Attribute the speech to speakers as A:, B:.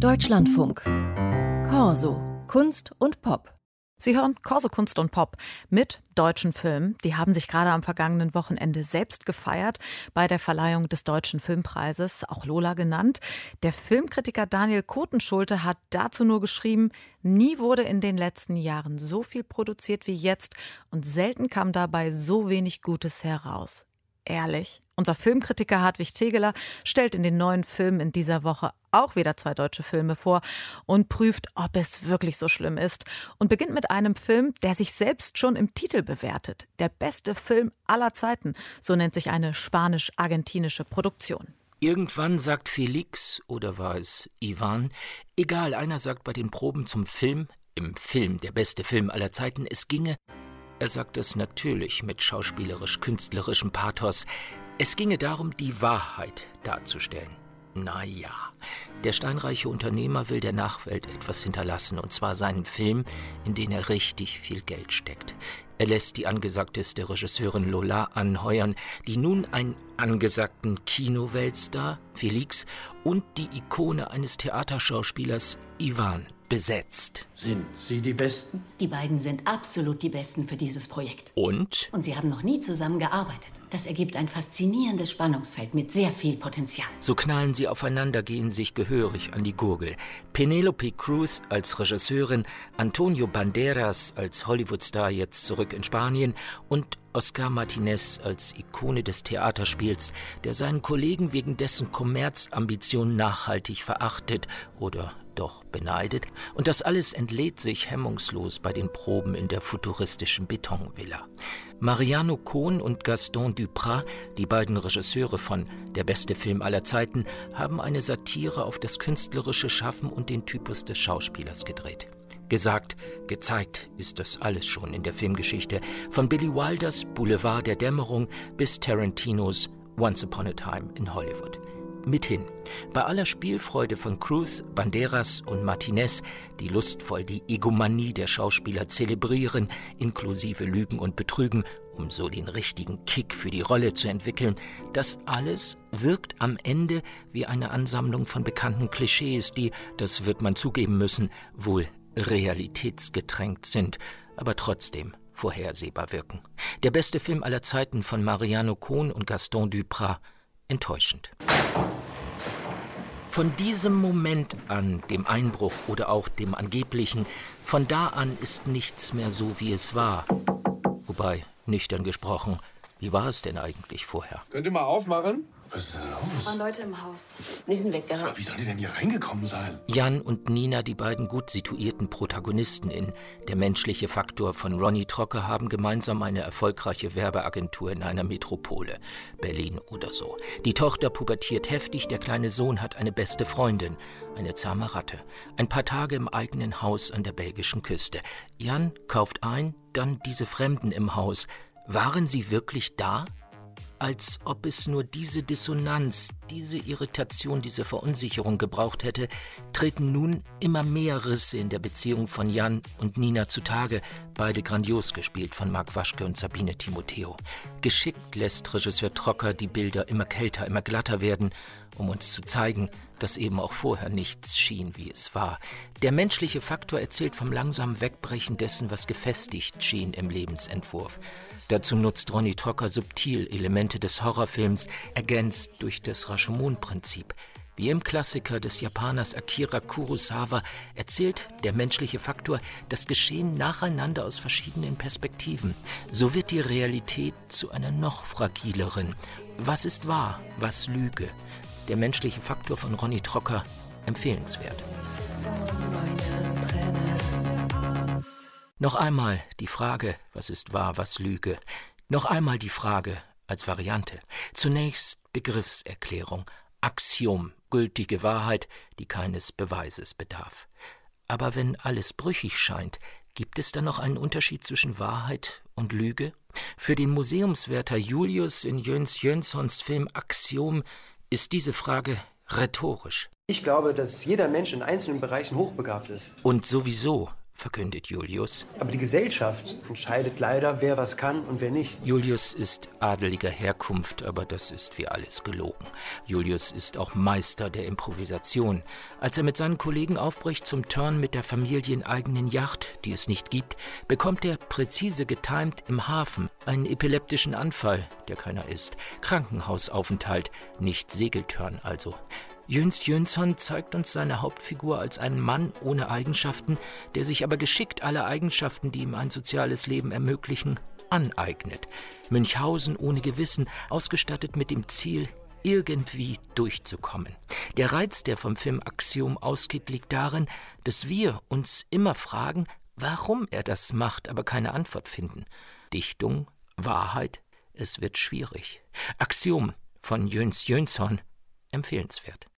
A: Deutschlandfunk. Corso. Kunst und Pop.
B: Sie hören Corso Kunst und Pop mit deutschen Filmen. Die haben sich gerade am vergangenen Wochenende selbst gefeiert bei der Verleihung des Deutschen Filmpreises, auch Lola genannt. Der Filmkritiker Daniel Kotenschulte hat dazu nur geschrieben: Nie wurde in den letzten Jahren so viel produziert wie jetzt und selten kam dabei so wenig Gutes heraus. Ehrlich, unser Filmkritiker Hartwig Tegeler stellt in den neuen Filmen in dieser Woche auch wieder 2 deutsche Filme vor und prüft, ob es wirklich so schlimm ist. Und beginnt mit einem Film, der sich selbst schon im Titel bewertet. Der beste Film aller Zeiten, so nennt sich eine spanisch-argentinische Produktion.
C: Irgendwann sagt Felix, oder war es Ivan, egal, einer sagt bei den Proben zum Film, im Film, der beste Film aller Zeiten, es ginge. Er sagt es natürlich mit schauspielerisch-künstlerischem Pathos. Es ginge darum, die Wahrheit darzustellen. Naja, der steinreiche Unternehmer will der Nachwelt etwas hinterlassen, und zwar seinen Film, in den er richtig viel Geld steckt. Er lässt die angesagteste Regisseurin Lola anheuern, die nun einen angesagten Kinoweltstar, Felix, und die Ikone eines Theaterschauspielers, Ivan, besetzt.
D: Sind Sie die Besten?
E: Die beiden sind absolut die Besten für dieses Projekt.
C: Und?
E: Und sie haben noch nie zusammen gearbeitet. Das ergibt ein faszinierendes Spannungsfeld mit sehr viel Potenzial.
C: So knallen sie aufeinander, gehen sich gehörig an die Gurgel. Penelope Cruz als Regisseurin, Antonio Banderas als Hollywoodstar jetzt zurück in Spanien und Oscar Martinez als Ikone des Theaterspiels, der seinen Kollegen wegen dessen Kommerzambitionen nachhaltig verachtet oder doch beneidet. Und das alles entlädt sich hemmungslos bei den Proben in der futuristischen Betonvilla. Mariano Cohn und Gaston Duprat, die beiden Regisseure von Der beste Film aller Zeiten, haben eine Satire auf das künstlerische Schaffen und den Typus des Schauspielers gedreht. Gesagt, gezeigt ist das alles schon in der Filmgeschichte, von Billy Wilders Boulevard der Dämmerung bis Tarantinos Once Upon a Time in Hollywood. Mithin, bei aller Spielfreude von Cruz, Banderas und Martinez, die lustvoll die Egomanie der Schauspieler zelebrieren, inklusive Lügen und Betrügen, um so den richtigen Kick für die Rolle zu entwickeln, das alles wirkt am Ende wie eine Ansammlung von bekannten Klischees, die, das wird man zugeben müssen, wohl realitätsgetränkt sind, aber trotzdem vorhersehbar wirken. Der beste Film aller Zeiten von Mariano Cohn und Gaston Duprat, enttäuschend. Von diesem Moment an, dem Einbruch oder auch dem angeblichen, von da an ist nichts mehr so, wie es war. Wobei, nüchtern gesprochen, wie war es denn eigentlich vorher?
F: Könnt ihr mal aufmachen? Was ist denn los?
G: Da waren Leute im Haus.
E: Die sind weggerannt.
F: Wie sollen die denn hier reingekommen sein?
C: Jan und Nina, die beiden gut situierten Protagonisten in Der menschliche Faktor von Ronny Trocker, haben gemeinsam eine erfolgreiche Werbeagentur in einer Metropole, Berlin oder so. Die Tochter pubertiert heftig, der kleine Sohn hat eine beste Freundin, eine zahme Ratte. Ein paar Tage im eigenen Haus an der belgischen Küste. Jan kauft ein, dann diese Fremden im Haus. Waren sie wirklich da? Als ob es nur diese Dissonanz, diese Irritation, diese Verunsicherung gebraucht hätte, treten nun immer mehr Risse in der Beziehung von Jan und Nina zutage, beide grandios gespielt von Marc Waschke und Sabine Timoteo. Geschickt lässt Regisseur Trocker die Bilder immer kälter, immer glatter werden, um uns zu zeigen, dass eben auch vorher nichts schien, wie es war. Der menschliche Faktor erzählt vom langsamen Wegbrechen dessen, was gefestigt schien im Lebensentwurf. Dazu nutzt Ronny Trocker subtil Elemente des Horrorfilms, ergänzt durch das Rashomon-Prinzip. Wie im Klassiker des Japaners Akira Kurosawa erzählt der menschliche Faktor das Geschehen nacheinander aus verschiedenen Perspektiven. So wird die Realität zu einer noch fragileren. Was ist wahr, was Lüge? Der menschliche Faktor von Ronny Trocker, empfehlenswert. Noch einmal die Frage, was ist wahr, was Lüge? Noch einmal die Frage als Variante. Zunächst Begriffserklärung, Axiom, gültige Wahrheit, die keines Beweises bedarf. Aber wenn alles brüchig scheint, gibt es dann noch einen Unterschied zwischen Wahrheit und Lüge? Für den Museumswärter Julius in Jöns Jönssons Film Axiom ist diese Frage rhetorisch.
H: Ich glaube, dass jeder Mensch in einzelnen Bereichen hochbegabt ist.
C: Und sowieso verkündet Julius.
D: Aber die Gesellschaft entscheidet leider, wer was kann und wer nicht.
C: Julius ist adeliger Herkunft, aber das ist wie alles gelogen. Julius ist auch Meister der Improvisation. Als er mit seinen Kollegen aufbricht zum Turn mit der familieneigenen Yacht, die es nicht gibt, bekommt er präzise getimt im Hafen einen epileptischen Anfall, der keiner ist, Krankenhausaufenthalt, nicht Segeltörn also. Jöns Jönsson zeigt uns seine Hauptfigur als einen Mann ohne Eigenschaften, der sich aber geschickt alle Eigenschaften, die ihm ein soziales Leben ermöglichen, aneignet. Münchhausen ohne Gewissen, ausgestattet mit dem Ziel, irgendwie durchzukommen. Der Reiz, der vom Film Axiom ausgeht, liegt darin, dass wir uns immer fragen, warum er das macht, aber keine Antwort finden. Dichtung, Wahrheit, es wird schwierig. Axiom von Jöns Jönsson, empfehlenswert.